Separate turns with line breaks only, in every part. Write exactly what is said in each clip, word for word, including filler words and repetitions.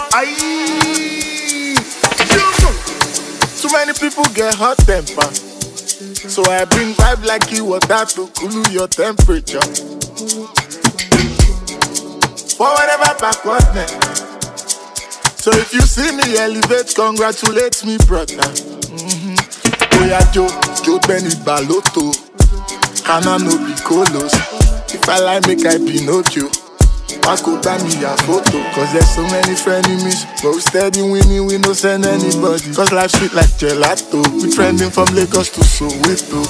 Aye. Too many people get hot temper, so I bring vibe like you water to cool your temperature. For whatever backwardness. So if you see me elevate, congratulate me, brother. Mm-hmm. Oya Joe, Joe Benny Balotto, Hana no be colos. If I like, make I Pinocchio. Paco buy me a photo, cause there's so many frenemies. But we steady winning, we no send anybody. Cause life sweet like gelato. We trending from Lagos to Soweto.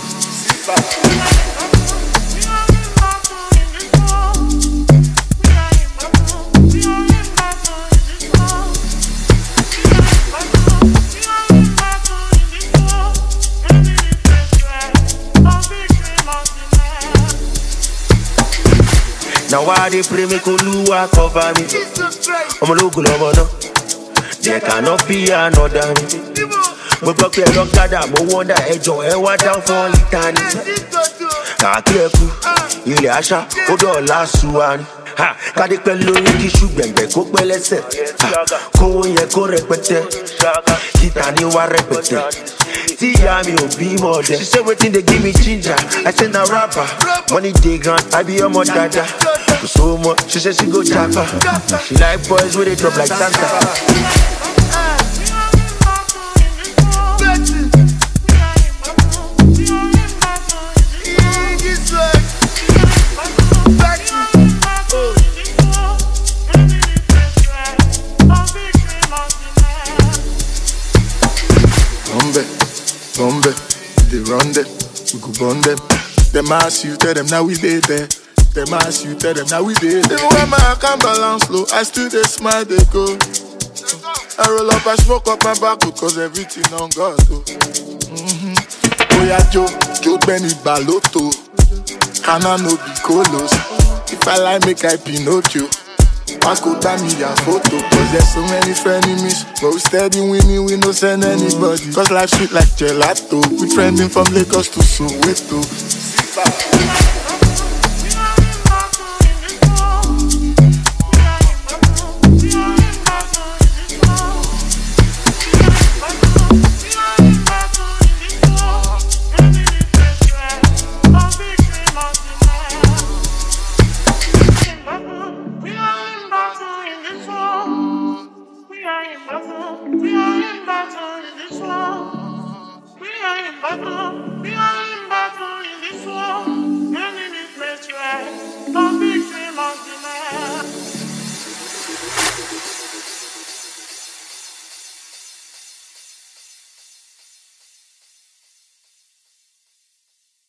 Now why they pray me Koluwa cover me? I'm a local lover. There cannot be another me. But block your dog gather, but wonder ejo e wa down for eternity. Kakireku, ile asha, odo lasuani. Ha, kade pẹ̀lú orí ṣùgbẹ̀gbẹ̀ kó pẹ́ lẹ́sẹ̀. Kówó yẹ kó rẹpẹtẹ, kíta ni wá rẹpẹtẹ. Tí ìyá mi ò bímọ dẹ. She say wetin dey give me ginger, I say na rapper. Money dey grand, I be ọmọ dada. Kò sówó mọ́, she say she go japa. She like boys wey dey drop like Santa.
Bombe, they run them, we go burn them. Them ask you, tell them now we dey there. Them ask you, tell them now we dey there. Even when my account balance low, I still dey smile, they go. I roll up, I smoke up my back because everything on God. Oh. Mm-hmm. Oya Joe, Joe Benny Balotto, Hana no be colos. If I like, make I Pinocchio. Paco buy me a photo, cause there's so many frenemies. But we steady winning, we no send anybody. Cause life sweet like gelato. We trending from Lagos to Soweto.